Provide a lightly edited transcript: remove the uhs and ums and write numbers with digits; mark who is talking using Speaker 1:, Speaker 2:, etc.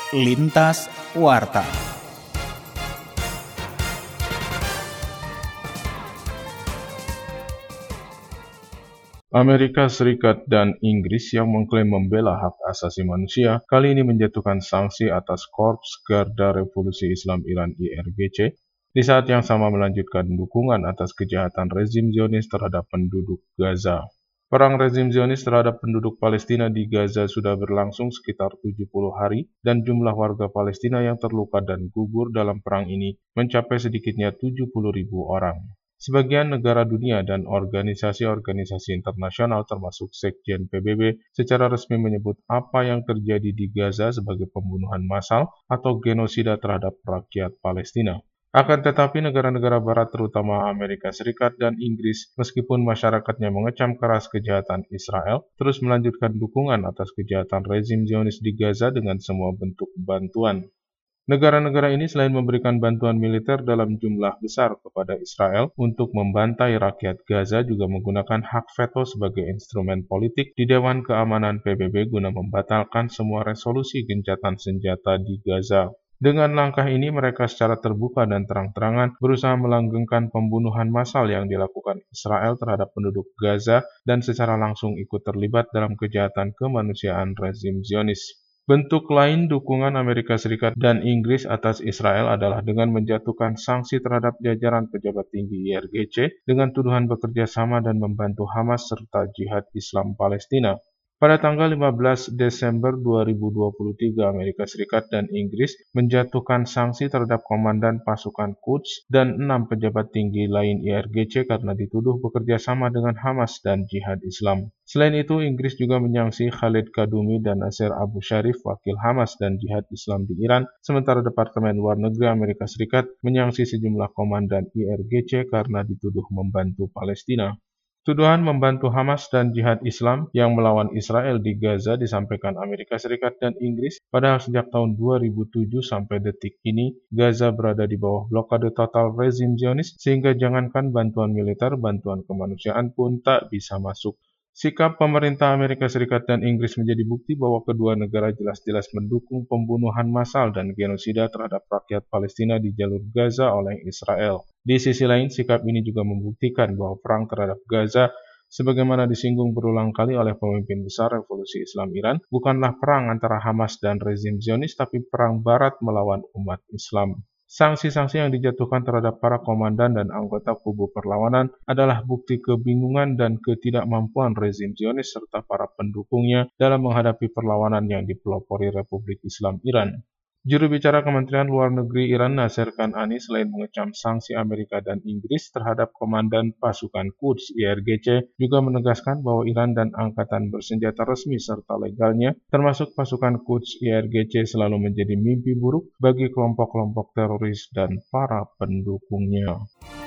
Speaker 1: Lintas Warta.
Speaker 2: Amerika Serikat dan Inggris yang mengklaim membela hak asasi manusia kali ini menjatuhkan sanksi atas Korps Garda Revolusi Islam Iran IRGC di saat yang sama melanjutkan dukungan atas kejahatan rezim Zionis terhadap penduduk Gaza. Perang rezim Zionis terhadap penduduk Palestina di Gaza sudah berlangsung sekitar 70 hari dan jumlah warga Palestina yang terluka dan gugur dalam perang ini mencapai sedikitnya 70.000 orang. Sebagian negara dunia dan organisasi-organisasi internasional termasuk Sekjen PBB secara resmi menyebut apa yang terjadi di Gaza sebagai pembunuhan massal atau genosida terhadap rakyat Palestina. Akan tetapi negara-negara barat terutama Amerika Serikat dan Inggris meskipun masyarakatnya mengecam keras kejahatan Israel terus melanjutkan dukungan atas kejahatan rezim Zionis di Gaza dengan semua bentuk bantuan. Negara-negara ini selain memberikan bantuan militer dalam jumlah besar kepada Israel untuk membantai rakyat Gaza juga menggunakan hak veto sebagai instrumen politik di Dewan Keamanan PBB guna membatalkan semua resolusi gencatan senjata di Gaza. Dengan langkah ini mereka secara terbuka dan terang-terangan berusaha melanggengkan pembunuhan massal yang dilakukan Israel terhadap penduduk Gaza dan secara langsung ikut terlibat dalam kejahatan kemanusiaan rezim Zionis. Bentuk lain dukungan Amerika Serikat dan Inggris atas Israel adalah dengan menjatuhkan sanksi terhadap jajaran pejabat tinggi IRGC dengan tuduhan bekerja sama dan membantu Hamas serta Jihad Islam Palestina. Pada tanggal 15 Desember 2023, Amerika Serikat dan Inggris menjatuhkan sanksi terhadap Komandan Pasukan Quds dan 6 pejabat tinggi lain IRGC karena dituduh bekerja sama dengan Hamas dan Jihad Islam. Selain itu, Inggris juga menyangsi Khalid Kadumi dan Nasser Abu Sharif, wakil Hamas dan Jihad Islam di Iran, sementara Departemen Luar Negeri Amerika Serikat menyangsi sejumlah komandan IRGC karena dituduh membantu Palestina. Tuduhan membantu Hamas dan Jihad Islam yang melawan Israel di Gaza disampaikan Amerika Serikat dan Inggris, padahal sejak tahun 2007 sampai detik ini, Gaza berada di bawah blokade total rezim Zionis, sehingga jangankan bantuan militer, bantuan kemanusiaan pun tak bisa masuk. Sikap pemerintah Amerika Serikat dan Inggris menjadi bukti bahwa kedua negara jelas-jelas mendukung pembunuhan massal dan genosida terhadap rakyat Palestina di jalur Gaza oleh Israel. Di sisi lain, sikap ini juga membuktikan bahwa perang terhadap Gaza, sebagaimana disinggung berulang kali oleh pemimpin besar Revolusi Islam Iran, bukanlah perang antara Hamas dan rezim Zionis, tapi perang Barat melawan umat Islam. Sanksi-sanksi yang dijatuhkan terhadap para komandan dan anggota kubu perlawanan adalah bukti kebingungan dan ketidakmampuan rezim Zionis serta para pendukungnya dalam menghadapi perlawanan yang dipelopori Republik Islam Iran. Juru bicara Kementerian Luar Negeri Iran Nasser Kanani selain mengecam sanksi Amerika dan Inggris terhadap Komandan Pasukan Quds IRGC juga menegaskan bahwa Iran dan angkatan bersenjata resmi serta legalnya termasuk pasukan Quds IRGC selalu menjadi mimpi buruk bagi kelompok-kelompok teroris dan para pendukungnya.